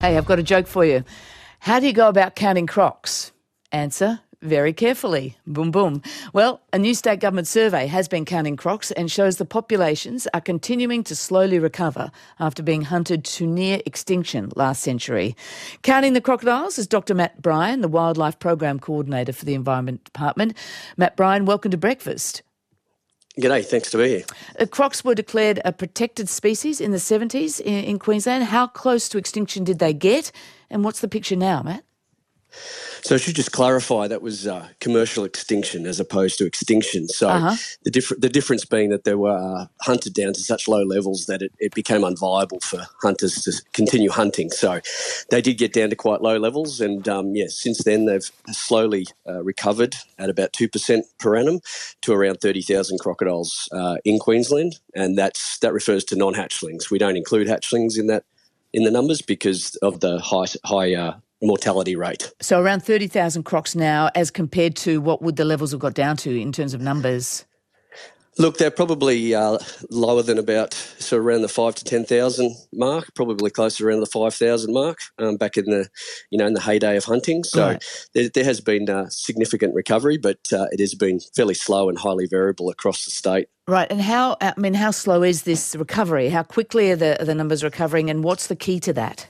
Hey, I've got a joke for you. How do you go about counting crocs? Answer, very carefully. Boom, boom. Well, a new state government survey has been counting crocs and shows the populations are continuing to slowly recover after being hunted to near extinction last century. Counting the crocodiles is Dr. Matt Bryan, the Wildlife Program Coordinator for the Environment Department. Matt Bryan, welcome to Breakfast. G'day, thanks to be here. Crocs were declared a protected species in the 70s in Queensland. How close to extinction did they get? And what's the picture now, Matt? So I should just clarify that was commercial extinction as opposed to extinction. So the difference being that they were hunted down to such low levels that it became unviable for hunters to continue hunting. So they did get down to quite low levels, and since then they've slowly recovered at about 2% per annum to around 30,000 crocodiles in Queensland, and that refers to non-hatchlings. We don't include hatchlings in the numbers because of the high mortality rate. So around 30,000 crocs now, as compared to what would the levels have got down to in terms of numbers? Look, they're probably lower than about around the 5,000 to 10,000 mark, probably closer around the 5,000 mark back in the in the heyday of hunting. So right. there has been significant recovery, but it has been fairly slow and highly variable across the state. Right, and how slow is this recovery? How quickly are the numbers recovering, and what's the key to that?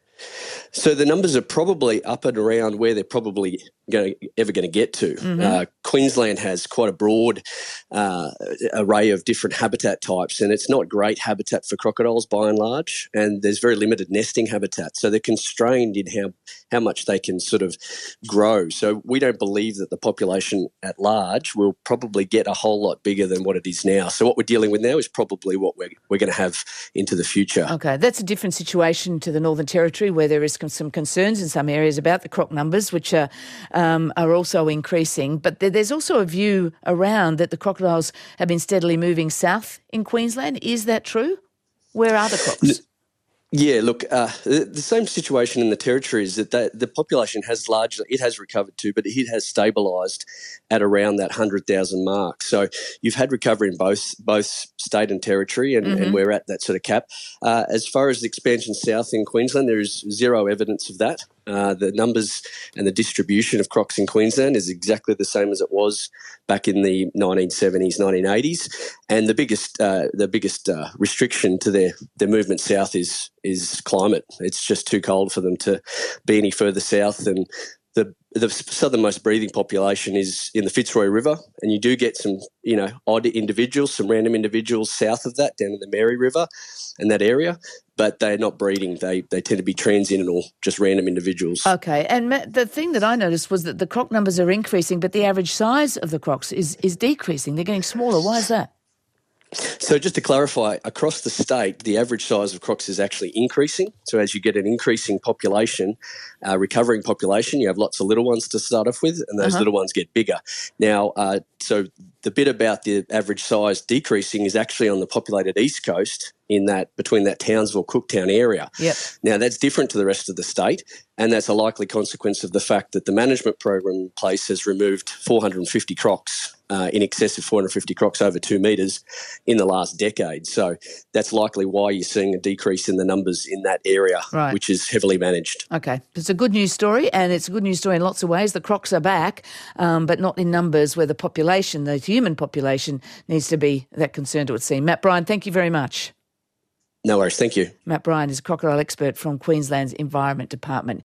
So the numbers are probably up and around where they're probably ever going to get to. Mm-hmm. Queensland has quite a broad array of different habitat types, and it's not great habitat for crocodiles by and large, and there's very limited nesting habitat. So they're constrained in how much they can sort of grow. So we don't believe that the population at large will probably get a whole lot bigger than what it is now. So what we're dealing with now is probably what we're going to have into the future. Okay, that's a different situation to the Northern Territory, where there is some concerns in some areas about the croc numbers, which are also increasing. But there's also a view around that the crocodiles have been steadily moving south in Queensland. Is that true? Where are the crocs? Yeah, look, the same situation in the Territory is that the population has recovered too, but it has stabilised at around that 100,000 mark. So you've had recovery in both state and Territory, and we're at that sort of cap. As far as the expansion south in Queensland, there is zero evidence of that. The numbers and the distribution of crocs in Queensland is exactly the same as it was back in the 1970s, 1980s. And the biggest restriction to their movement south is climate. It's just too cold for them to be any further south. And the southernmost breeding population is in the Fitzroy River, and you do get some, odd individuals, some random individuals south of that, down in the Mary River and that area, but they're not breeding. They tend to be transient or just random individuals. Okay, and Matt, the thing that I noticed was that the croc numbers are increasing, but the average size of the crocs is decreasing. They're getting smaller. Why is that? So just to clarify, across the state, the average size of crocs is actually increasing. So as you get an increasing population, recovering population, you have lots of little ones to start off with, and those little ones get bigger. Now, so the bit about the average size decreasing is actually on the populated East Coast, between that Townsville-Cooktown area. Yep. Now, that's different to the rest of the state, and that's a likely consequence of the fact that the management program in place has removed 450 crocs, in excess of 450 crocs over 2 metres in the last decade. So that's likely why you're seeing a decrease in the numbers in that area, which is heavily managed. Okay. It's a good news story, and it's a good news story in lots of ways. The crocs are back, but not in numbers where the human population needs to be that concerned, it would seem. Matt Bryan, thank you very much. No worries. Thank you. Matt Bryan is a crocodile expert from Queensland's Environment Department.